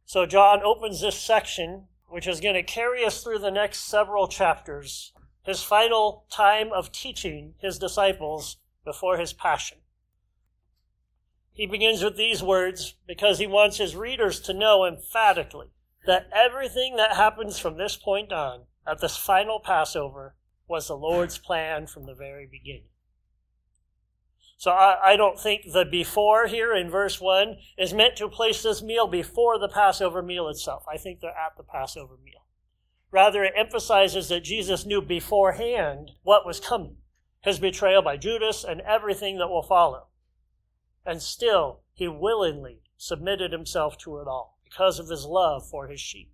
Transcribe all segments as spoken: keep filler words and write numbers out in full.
So John opens this section, which is going to carry us through the next several chapters, his final time of teaching his disciples before his passion. He begins with these words because he wants his readers to know emphatically that everything that happens from this point on, at this final Passover, was the Lord's plan from the very beginning. So I, I don't think the before here in verse one is meant to place this meal before the Passover meal itself. I think they're at the Passover meal. Rather, it emphasizes that Jesus knew beforehand what was coming, his betrayal by Judas and everything that will follow. And still, he willingly submitted himself to it all because of his love for his sheep.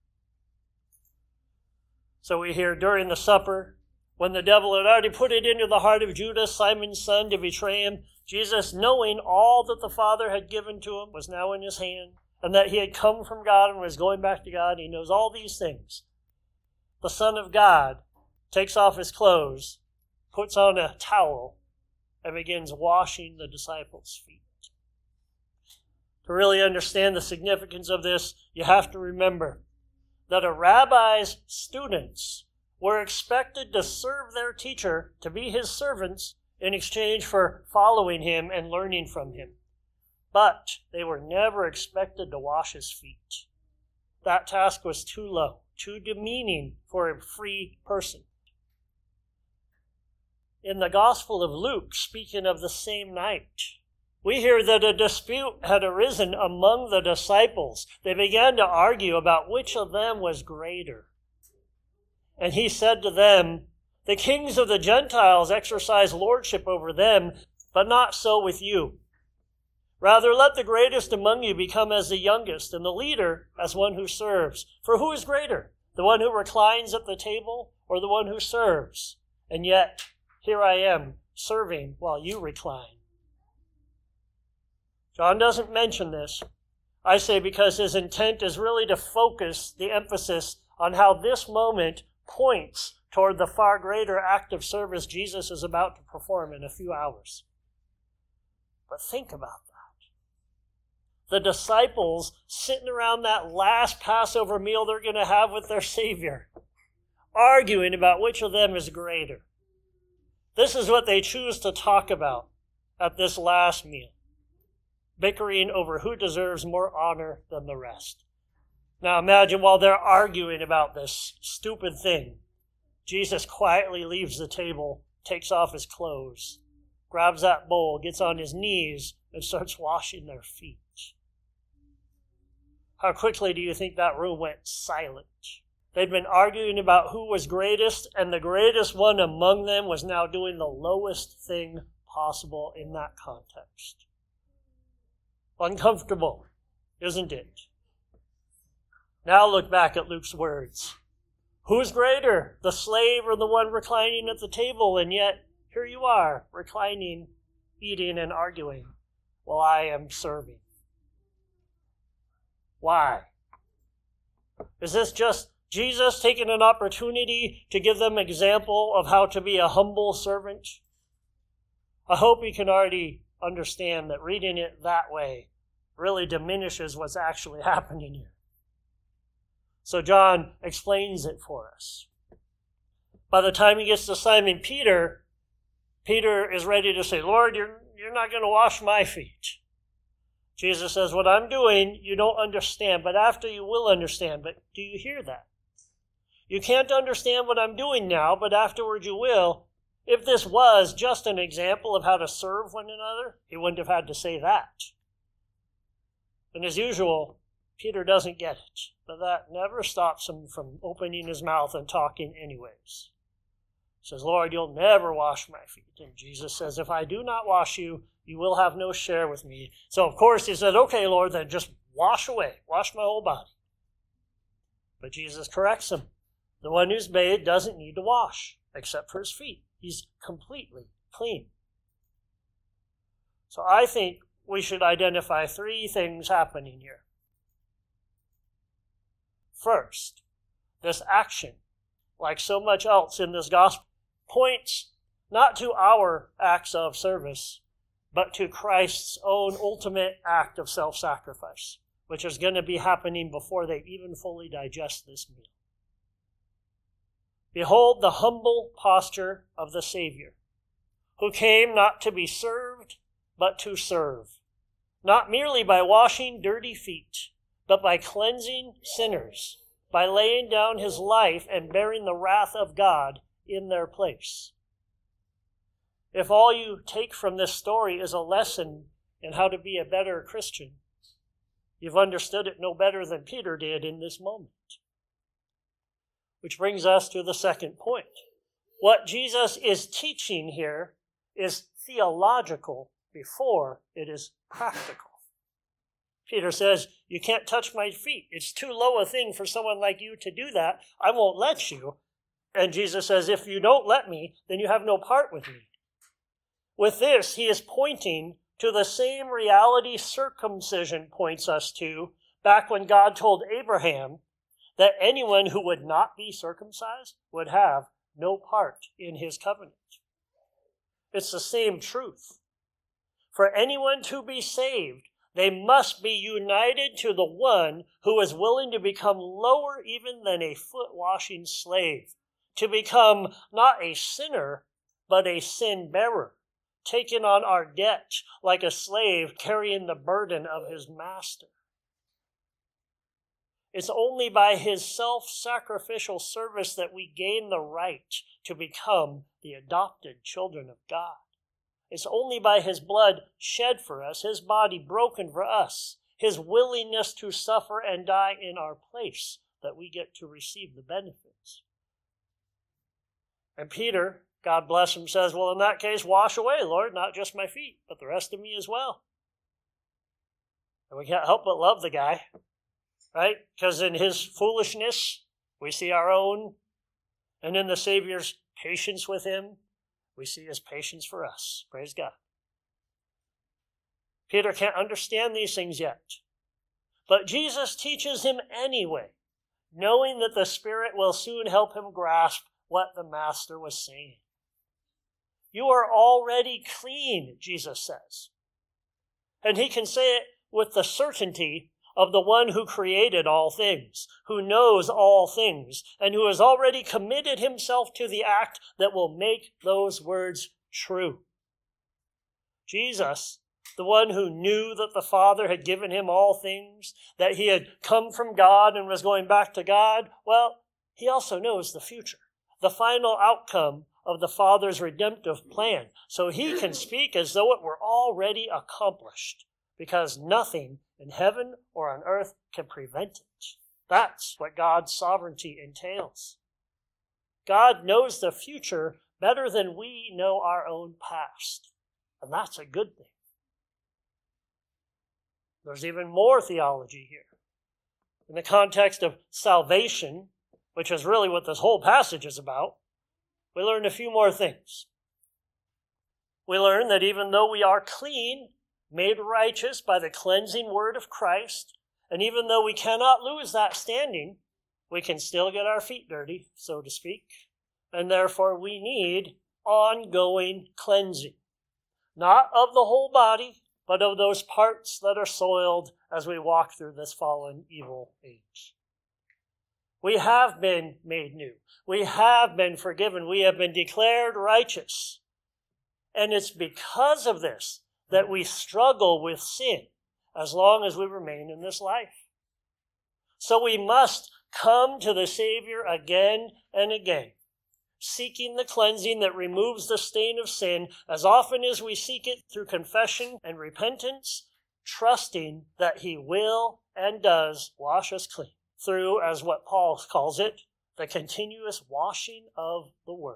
So we hear during the supper, when the devil had already put it into the heart of Judas, Simon's son, to betray him, Jesus, knowing all that the Father had given to him was now in his hand, and that he had come from God and was going back to God, he knows all these things. The Son of God takes off his clothes, puts on a towel, and begins washing the disciples' feet. To really understand the significance of this, you have to remember that a rabbi's students were expected to serve their teacher, to be his servants, in exchange for following him and learning from him. But they were never expected to wash his feet. That task was too low, too demeaning for a free person. In the Gospel of Luke, speaking of the same night, we hear that a dispute had arisen among the disciples. They began to argue about which of them was greater. And he said to them, "The kings of the Gentiles exercise lordship over them, but not so with you. Rather, let the greatest among you become as the youngest, and the leader as one who serves. For who is greater, the one who reclines at the table, or the one who serves? And yet, here I am, serving while you recline." John doesn't mention this, I say, because his intent is really to focus the emphasis on how this moment points toward the far greater act of service Jesus is about to perform in a few hours. But think about that. The disciples sitting around that last Passover meal they're going to have with their Savior, arguing about which of them is greater. This is what they choose to talk about at this last meal, bickering over who deserves more honor than the rest. Now imagine while they're arguing about this stupid thing, Jesus quietly leaves the table, takes off his clothes, grabs that bowl, gets on his knees, and starts washing their feet. How quickly do you think that room went silent? They'd been arguing about who was greatest, and the greatest one among them was now doing the lowest thing possible in that context. Uncomfortable, isn't it? Now look back at Luke's words. Who's greater, the slave or the one reclining at the table? And yet, here you are, reclining, eating, and arguing, while I am serving. Why? Is this just Jesus taking an opportunity to give them an example of how to be a humble servant? I hope you can already understand that reading it that way really diminishes what's actually happening here. So John explains it for us. By the time he gets to Simon Peter, Peter is ready to say, "Lord, you're, you're not going to wash my feet." Jesus says, "What I'm doing, you don't understand, but after you will understand." But do you hear that? You can't understand what I'm doing now, but afterward you will. If this was just an example of how to serve one another, he wouldn't have had to say that. And as usual, Peter doesn't get it, but that never stops him from opening his mouth and talking anyways. He says, "Lord, you'll never wash my feet." And Jesus says, "If I do not wash you, you will have no share with me." So of course he said, "Okay, Lord, then just wash away, wash my whole body." But Jesus corrects him. The one who's bathed doesn't need to wash, except for his feet. He's completely clean. So I think we should identify three things happening here. First, this action, like so much else in this gospel, points not to our acts of service, but to Christ's own ultimate act of self-sacrifice. which is going to be happening before they even fully digest this meal. Behold the humble posture of the Savior, who came not to be served, but to serve, not merely by washing dirty feet, but by cleansing sinners, by laying down his life and bearing the wrath of God in their place. If all you take from this story is a lesson in how to be a better Christian, you've understood it no better than Peter did in this moment. Which brings us to the second point. What Jesus is teaching here is theological before it is practical. Peter says, you can't touch my feet. It's too low a thing for someone like you to do that. I won't let you. And Jesus says, if you don't let me, then you have no part with me. With this, he is pointing to the same reality circumcision points us to back when God told Abraham that anyone who would not be circumcised would have no part in his covenant. It's the same truth. For anyone to be saved, they must be united to the one who is willing to become lower even than a foot-washing slave, to become not a sinner, but a sin-bearer, taking on our debt like a slave carrying the burden of his master. It's only by his self-sacrificial service that we gain the right to become the adopted children of God. It's only by his blood shed for us, his body broken for us, his willingness to suffer and die in our place, that we get to receive the benefits. And Peter, God bless him, says, well, in that case, wash away, Lord, not just my feet, but the rest of me as well. And we can't help but love the guy. Right? Because in his foolishness, we see our own. And in the Savior's patience with him, we see his patience for us. Praise God. Peter can't understand these things yet. But Jesus teaches him anyway, knowing that the Spirit will soon help him grasp what the Master was saying. You are already clean, Jesus says. And he can say it with the certainty of the one who created all things, who knows all things, and who has already committed himself to the act that will make those words true. Jesus, the one who knew that the Father had given him all things, that he had come from God and was going back to God, well, he also knows the future, the final outcome of the Father's redemptive plan. So he can speak as though it were already accomplished, because nothing in heaven or on earth can prevent it. That's what God's sovereignty entails. God knows the future better than we know our own past. And that's a good thing. There's even more theology here. In the context of salvation, which is really what this whole passage is about, we learn a few more things. We learn that even though we are clean, made righteous by the cleansing word of Christ, and even though we cannot lose that standing, we can still get our feet dirty, so to speak, and therefore we need ongoing cleansing, not of the whole body, but of those parts that are soiled as we walk through this fallen, evil age. We have been made new. We have been forgiven. We have been declared righteous. And it's because of this that we struggle with sin as long as we remain in this life. So we must come to the Savior again and again, seeking the cleansing that removes the stain of sin as often as we seek it through confession and repentance, trusting that he will and does wash us clean through, as what Paul calls it, the continuous washing of the Word.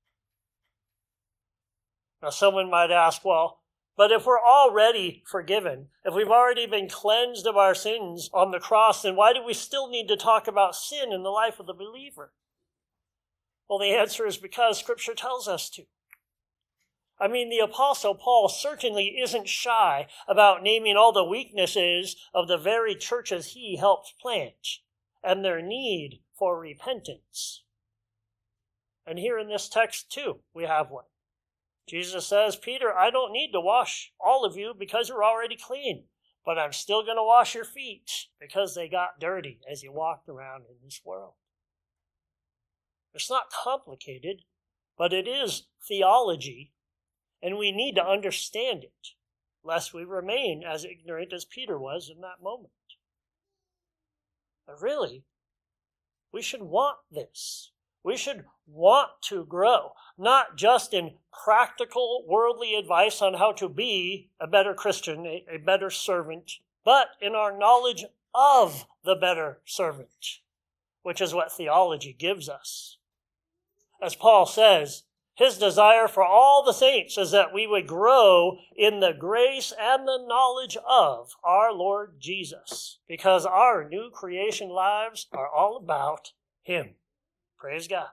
Now someone might ask, well, but if we're already forgiven, if we've already been cleansed of our sins on the cross, then why do we still need to talk about sin in the life of the believer? Well, the answer is because Scripture tells us to. I mean, the Apostle Paul certainly isn't shy about naming all the weaknesses of the very churches he helped plant and their need for repentance. And here in this text, too, we have one. Jesus says, Peter, I don't need to wash all of you because you're already clean. but I'm still going to wash your feet because they got dirty as you walked around in this world. It's not complicated, but it is theology, and we need to understand it, lest we remain as ignorant as Peter was in that moment. But really, we should want this. We should want to grow, not just in practical worldly advice on how to be a better Christian, a, a better servant, but in our knowledge of the better servant, which is what theology gives us. As Paul says, his desire for all the saints is that we would grow in the grace and the knowledge of our Lord Jesus, because our new creation lives are all about him. Praise God.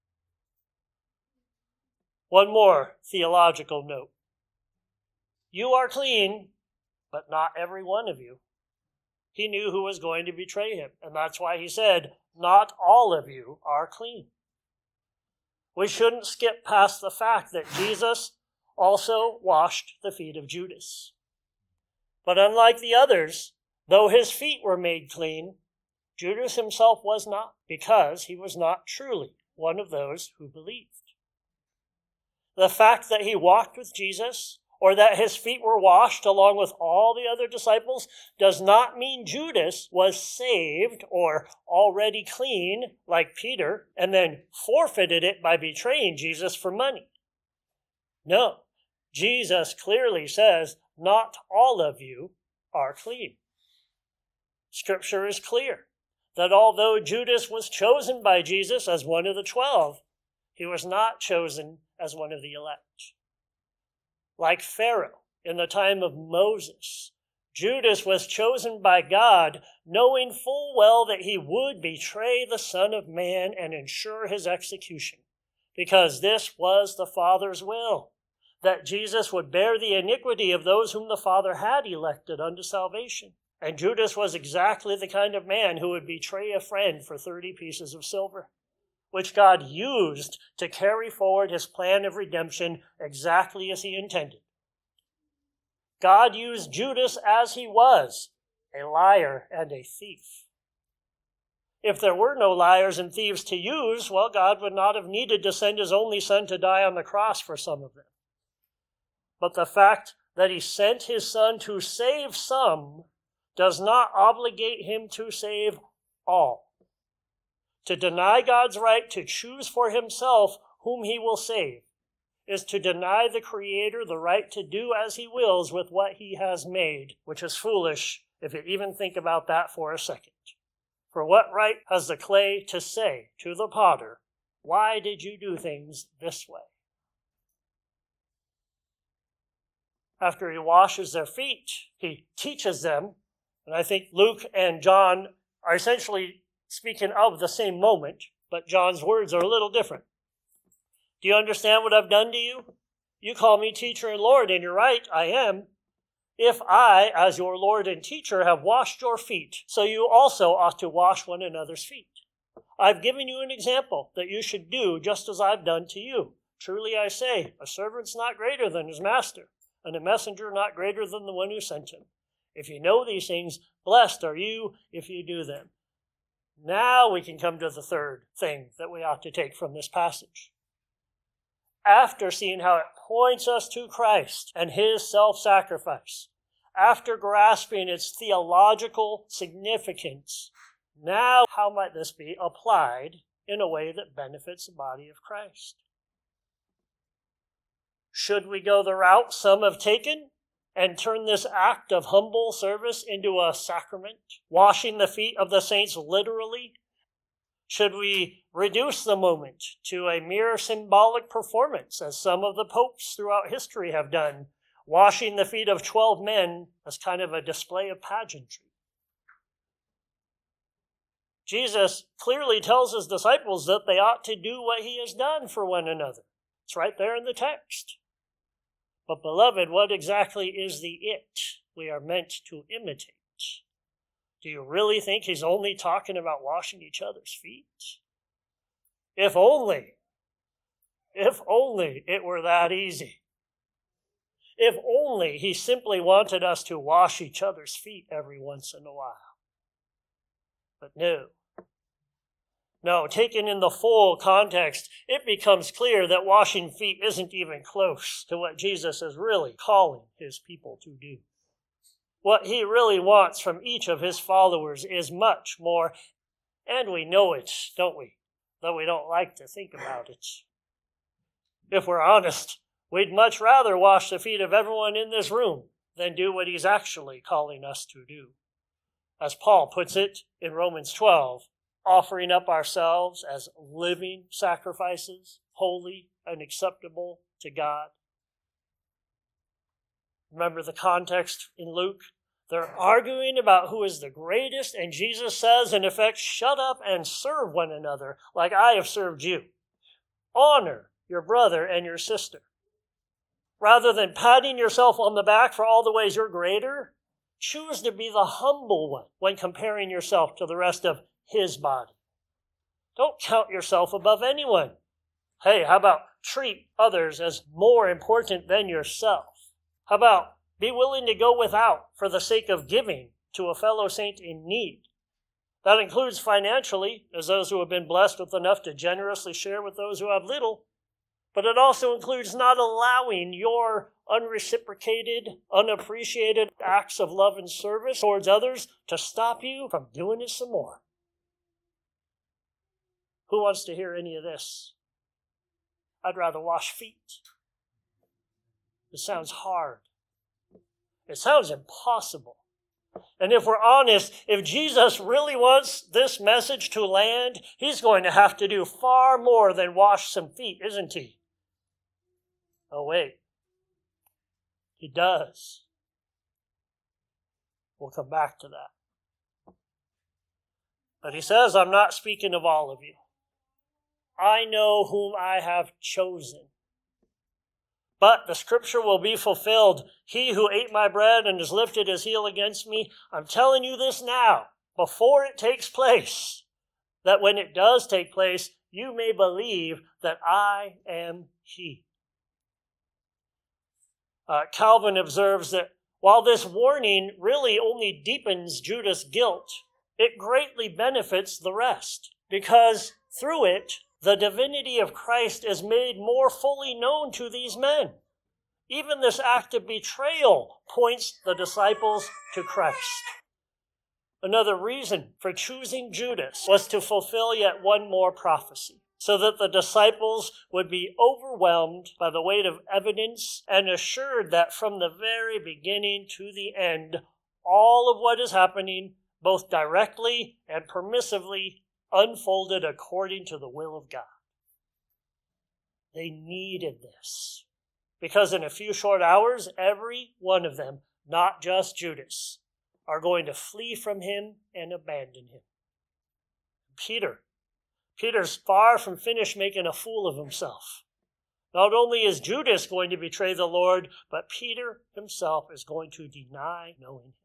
One more theological note. You are clean, but not every one of you. He knew who was going to betray him, and that's why he said, not all of you are clean. We shouldn't skip past the fact that Jesus also washed the feet of Judas. But unlike the others, though his feet were made clean, Judas himself was not, because he was not truly one of those who believed. The fact that he walked with Jesus, or that his feet were washed along with all the other disciples, does not mean Judas was saved or already clean like Peter and then forfeited it by betraying Jesus for money. No, Jesus clearly says, not all of you are clean. Scripture is clear that although Judas was chosen by Jesus as one of the twelve, he was not chosen as one of the elect. Like Pharaoh in the time of Moses, Judas was chosen by God, knowing full well that he would betray the Son of Man and ensure his execution, because this was the Father's will, that Jesus would bear the iniquity of those whom the Father had elected unto salvation. And Judas was exactly the kind of man who would betray a friend for thirty pieces of silver, which God used to carry forward his plan of redemption exactly as he intended. God used Judas as he was, a liar and a thief. If there were no liars and thieves to use, well, God would not have needed to send his only Son to die on the cross for some of them. But the fact that he sent his Son to save some does not obligate him to save all. To deny God's right to choose for himself whom he will save is to deny the Creator the right to do as he wills with what he has made, which is foolish if you even think about that for a second. For what right has the clay to say to the potter, why did you do things this way? After he washes their feet, he teaches them, and I think Luke and John are essentially speaking of the same moment, but John's words are a little different. Do you understand what I've done to you? You call me teacher and Lord, and you're right, I am. If I, as your Lord and teacher, have washed your feet, so you also ought to wash one another's feet. I've given you an example that you should do just as I've done to you. Truly I say, a servant's not greater than his master, and a messenger not greater than the one who sent him. If you know these things, blessed are you if you do them. Now we can come to the third thing that we ought to take from this passage. After seeing how it points us to Christ and his self-sacrifice, after grasping its theological significance, now how might this be applied in a way that benefits the body of Christ? Should we go the route some have taken and turn this act of humble service into a sacrament, washing the feet of the saints literally? Should we reduce the moment to a mere symbolic performance, as some of the popes throughout history have done, washing the feet of twelve men as kind of a display of pageantry? Jesus clearly tells his disciples that they ought to do what he has done for one another. It's right there in the text. But beloved, what exactly is the it we are meant to imitate? Do you really think he's only talking about washing each other's feet? If only, if only it were that easy. If only he simply wanted us to wash each other's feet every once in a while. But no. No, taken in the full context, it becomes clear that washing feet isn't even close to what Jesus is really calling his people to do. What he really wants from each of his followers is much more, and we know it, don't we? Though we don't like to think about it. If we're honest, we'd much rather wash the feet of everyone in this room than do what he's actually calling us to do. As Paul puts it in Romans twelve, offering up ourselves as living sacrifices, holy and acceptable to God. Remember the context in Luke? They're arguing about who is the greatest, and Jesus says, in effect, shut up and serve one another like I have served you. Honor your brother and your sister. Rather than patting yourself on the back for all the ways you're greater, choose to be the humble one when comparing yourself to the rest of his body. Don't count yourself above anyone. Hey, how about treat others as more important than yourself? How about be willing to go without for the sake of giving to a fellow saint in need? That includes financially, as those who have been blessed with enough to generously share with those who have little. But it also includes not allowing your unreciprocated, unappreciated acts of love and service towards others to stop you from doing it some more. Who wants to hear any of this? I'd rather wash feet. It sounds hard. It sounds impossible. And if we're honest, if Jesus really wants this message to land, he's going to have to do far more than wash some feet, isn't he? Oh, wait. He does. We'll come back to that. But he says, I'm not speaking of all of you. I know whom I have chosen. But the scripture will be fulfilled. He who ate my bread and has lifted his heel against me, I'm telling you this now, before it takes place, that when it does take place, you may believe that I am he. Uh, Calvin observes that while this warning really only deepens Judas' guilt, it greatly benefits the rest, because through it, the divinity of Christ is made more fully known to these men. Even this act of betrayal points the disciples to Christ. Another reason for choosing Judas was to fulfill yet one more prophecy, so that the disciples would be overwhelmed by the weight of evidence and assured that from the very beginning to the end, all of what is happening, both directly and permissively, unfolded according to the will of God. They needed this, because in a few short hours, every one of them, not just Judas, are going to flee from him and abandon him. Peter. Peter's far from finished making a fool of himself. Not only is Judas going to betray the Lord, but Peter himself is going to deny knowing him.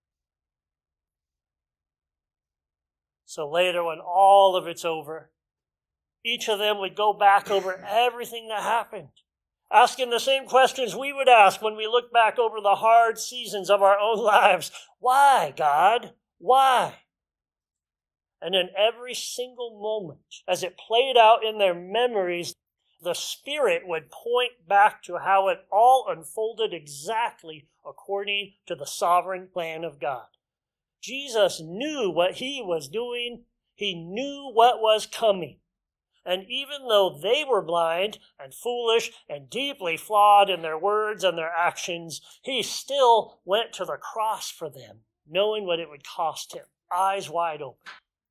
So later, when all of it's over, each of them would go back over everything that happened, asking the same questions we would ask when we look back over the hard seasons of our own lives. Why, God? Why? And in every single moment, as it played out in their memories, the Spirit would point back to how it all unfolded exactly according to the sovereign plan of God. Jesus knew what he was doing. He knew what was coming. And even though they were blind and foolish and deeply flawed in their words and their actions, he still went to the cross for them, knowing what it would cost him, eyes wide open.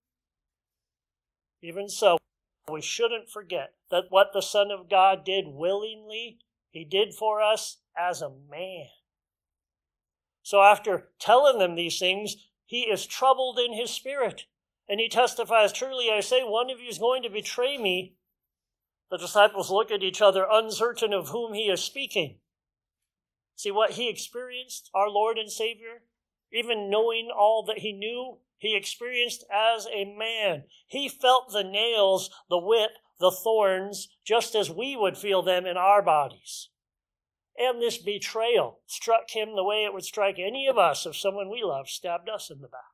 Even so, we shouldn't forget that what the Son of God did willingly, he did for us as a man. So after telling them these things, he is troubled in his spirit. And he testifies, truly I say, one of you is going to betray me. The disciples look at each other, uncertain of whom he is speaking. See what he experienced, our Lord and Savior? Even knowing all that he knew, he experienced as a man. He felt the nails, the whip, the thorns, just as we would feel them in our bodies. And this betrayal struck him the way it would strike any of us if someone we love stabbed us in the back.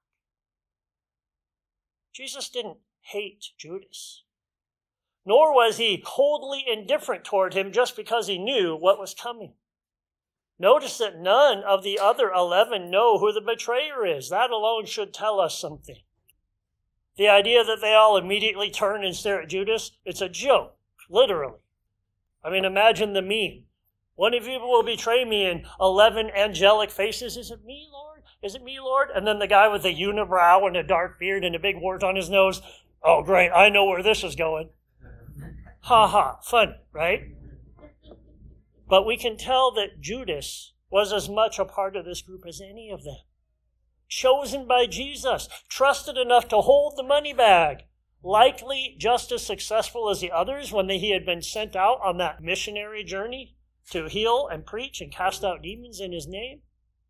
Jesus didn't hate Judas, nor was he coldly indifferent toward him just because he knew what was coming. Notice that none of the other eleven know who the betrayer is. That alone should tell us something. The idea that they all immediately turn and stare at Judas, it's a joke, literally. I mean, imagine the meme. One of you will betray me, in eleven angelic faces. Is it me, Lord? Is it me, Lord? And then the guy with the unibrow and a dark beard and a big wart on his nose. Oh, great, I know where this is going. Ha ha, fun, right? But we can tell that Judas was as much a part of this group as any of them. Chosen by Jesus, trusted enough to hold the money bag, likely just as successful as the others when he had been sent out on that missionary journey to heal and preach and cast out demons in his name.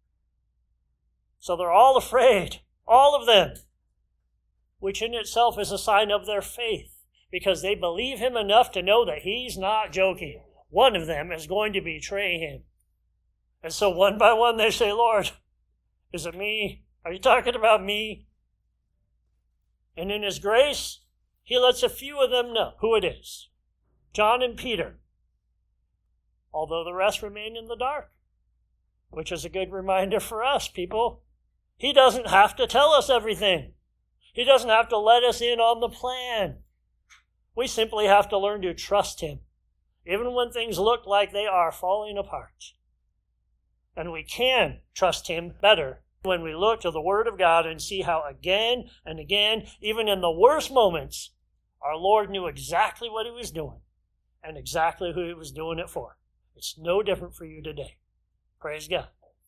So they're all afraid, all of them, which in itself is a sign of their faith, because they believe him enough to know that he's not joking. One of them is going to betray him. And so one by one they say, Lord, is it me? Are you talking about me? And in his grace, he lets a few of them know who it is. John and Peter. Although the rest remain in the dark, which is a good reminder for us, people. He doesn't have to tell us everything. He doesn't have to let us in on the plan. We simply have to learn to trust him, even when things look like they are falling apart. And we can trust him better when we look to the Word of God and see how again and again, even in the worst moments, our Lord knew exactly what he was doing and exactly who he was doing it for. It's no different for you today. Praise God.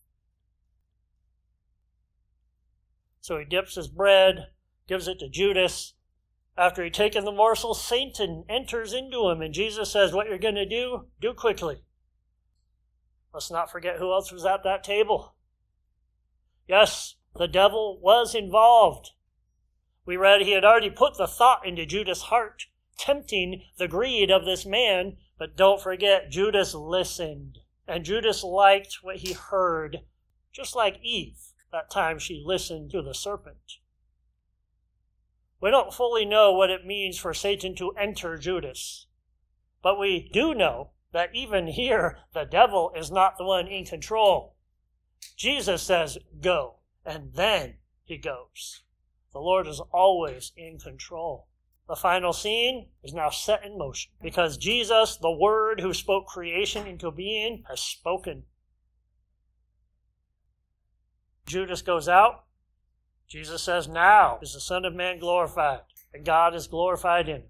So he dips his bread, gives it to Judas. After he'd taken the morsel, Satan enters into him, and Jesus says, what you're going to do, do quickly. Let's not forget who else was at that table. Yes, the devil was involved. We read he had already put the thought into Judas' heart, tempting the greed of this man. But don't forget, Judas listened. And Judas liked what he heard, just like Eve, that time she listened to the serpent. We don't fully know what it means for Satan to enter Judas. But we do know that even here, the devil is not the one in control. Jesus says, go, and then he goes. The Lord is always in control. The final scene is now set in motion because Jesus, the Word who spoke creation into being, has spoken. Judas goes out. Jesus says, now is the Son of Man glorified, and God is glorified in him.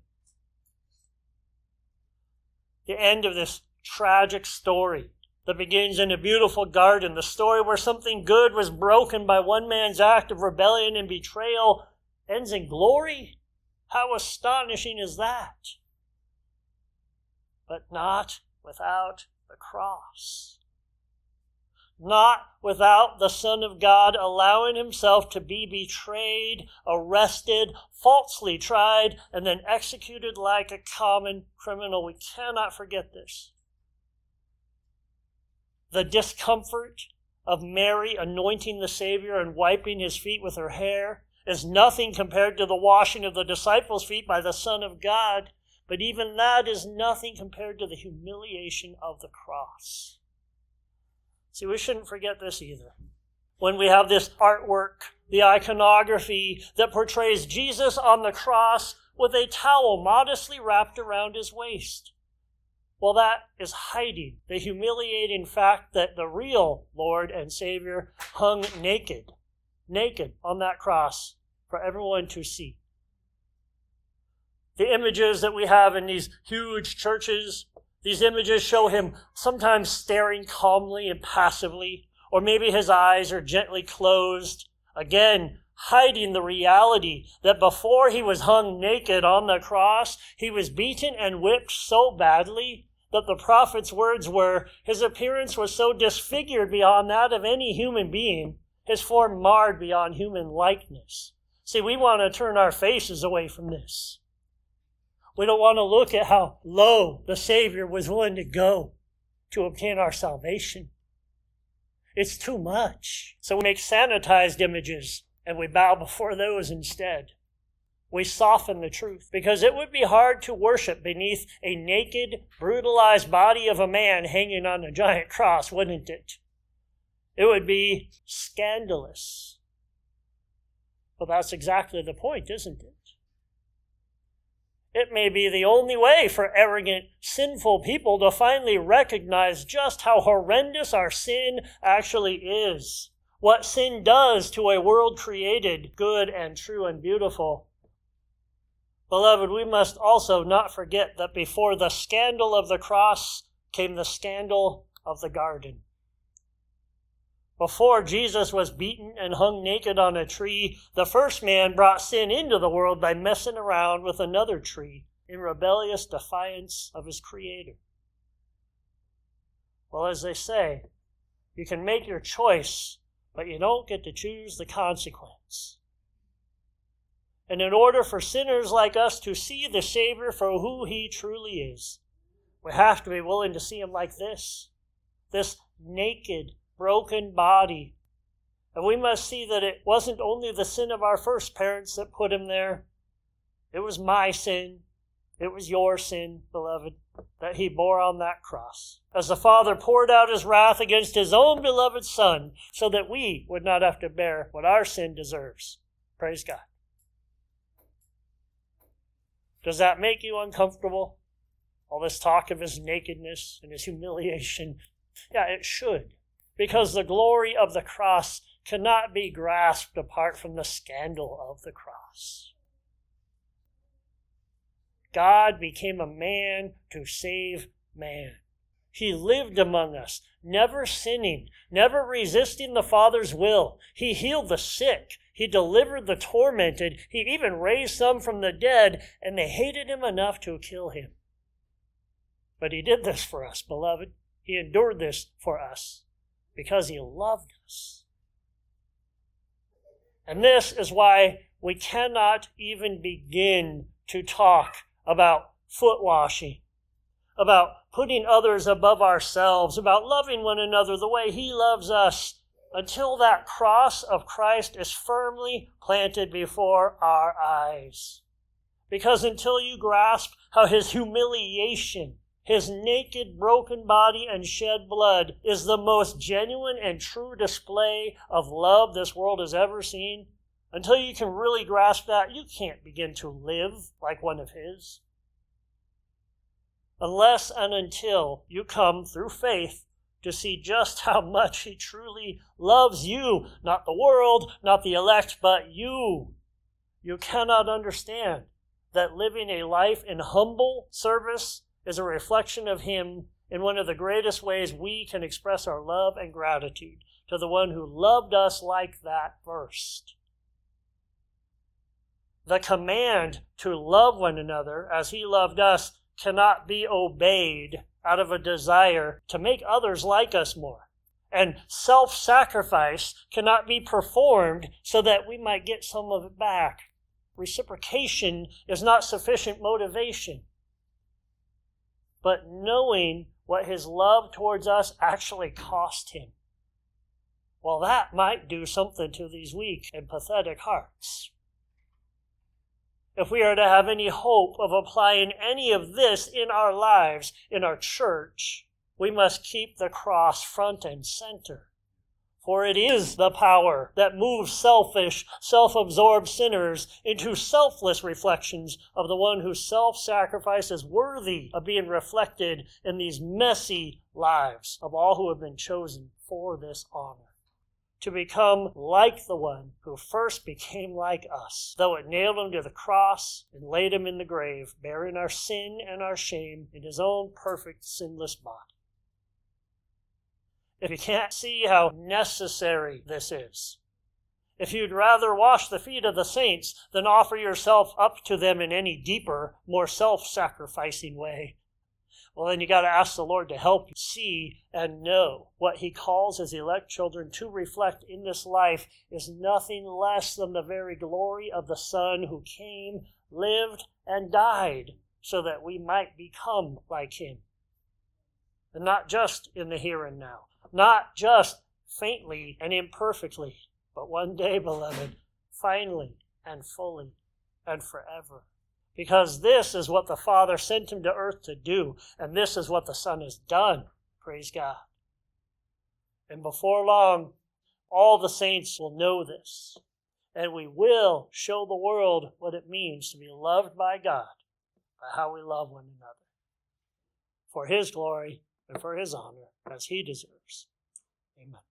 The end of this tragic story that begins in a beautiful garden, the story where something good was broken by one man's act of rebellion and betrayal, ends in glory. How astonishing is that? But not without the cross. Not without the Son of God allowing himself to be betrayed, arrested, falsely tried, and then executed like a common criminal. We cannot forget this. The discomfort of Mary anointing the Savior and wiping his feet with her hair is nothing compared to the washing of the disciples' feet by the Son of God, but even that is nothing compared to the humiliation of the cross. See, we shouldn't forget this either. When we have this artwork, the iconography that portrays Jesus on the cross with a towel modestly wrapped around his waist, well, that is hiding the humiliating fact that the real Lord and Savior hung naked, naked on that cross for everyone to see. The images that we have in these huge churches, these images show him sometimes staring calmly and passively, or maybe his eyes are gently closed, again, hiding the reality that before he was hung naked on the cross, he was beaten and whipped so badly that the prophet's words were, his appearance was so disfigured beyond that of any human being, his form marred beyond human likeness. See, we want to turn our faces away from this. We don't want to look at how low the Savior was willing to go to obtain our salvation. It's too much. So we make sanitized images and we bow before those instead. We soften the truth because it would be hard to worship beneath a naked, brutalized body of a man hanging on a giant cross, wouldn't it? It would be scandalous. But that's exactly the point, isn't it? It may be the only way for arrogant, sinful people to finally recognize just how horrendous our sin actually is. What sin does to a world created good and true and beautiful. Beloved, we must also not forget that before the scandal of the cross came the scandal of the garden. Before Jesus was beaten and hung naked on a tree, the first man brought sin into the world by messing around with another tree in rebellious defiance of his Creator. Well, as they say, you can make your choice, but you don't get to choose the consequence. And in order for sinners like us to see the Savior for who he truly is, we have to be willing to see him like this, this naked, broken body. And we must see that it wasn't only the sin of our first parents that put him there. It was my sin. It was your sin, beloved, that he bore on that cross. As the Father poured out his wrath against his own beloved Son, so that we would not have to bear what our sin deserves. Praise God. Does that make you uncomfortable? All this talk of his nakedness and his humiliation? Yeah, it should. Because the glory of the cross cannot be grasped apart from the scandal of the cross. God became a man to save man. He lived among us, never sinning, never resisting the Father's will. He healed the sick. He delivered the tormented. He even raised some from the dead, and they hated him enough to kill him. But he did this for us, beloved. He endured this for us because he loved us. And this is why we cannot even begin to talk about foot washing, about putting others above ourselves, about loving one another the way he loves us, until that cross of Christ is firmly planted before our eyes. Because until you grasp how his humiliation, his naked, broken body and shed blood is the most genuine and true display of love this world has ever seen, until you can really grasp that, you can't begin to live like one of his. Unless and until you come through faith to see just how much he truly loves you, not the world, not the elect, but you. You cannot understand that living a life in humble service is a reflection of him in one of the greatest ways we can express our love and gratitude to the one who loved us like that first. The command to love one another as he loved us cannot be obeyed out of a desire to make others like us more. And self-sacrifice cannot be performed so that we might get some of it back. Reciprocation is not sufficient motivation. But knowing what his love towards us actually cost him, well, that might do something to these weak and pathetic hearts. If we are to have any hope of applying any of this in our lives, in our church, we must keep the cross front and center. For it is the power that moves selfish, self-absorbed sinners into selfless reflections of the one whose self-sacrifice is worthy of being reflected in these messy lives of all who have been chosen for this honor. To become like the one who first became like us, though it nailed him to the cross and laid him in the grave, bearing our sin and our shame in his own perfect, sinless body. If you can't see how necessary this is, if you'd rather wash the feet of the saints than offer yourself up to them in any deeper, more self-sacrificing way, well, then you got to ask the Lord to help you see and know what he calls his elect children to reflect in this life is nothing less than the very glory of the Son who came, lived, and died so that we might become like him. And not just in the here and now, not just faintly and imperfectly, but one day, beloved, finally and fully and forever. Because this is what the Father sent him to earth to do, and this is what the Son has done. Praise God. And before long, all the saints will know this, and we will show the world what it means to be loved by God, by how we love one another, for his glory and for his honor, as he deserves. Amen.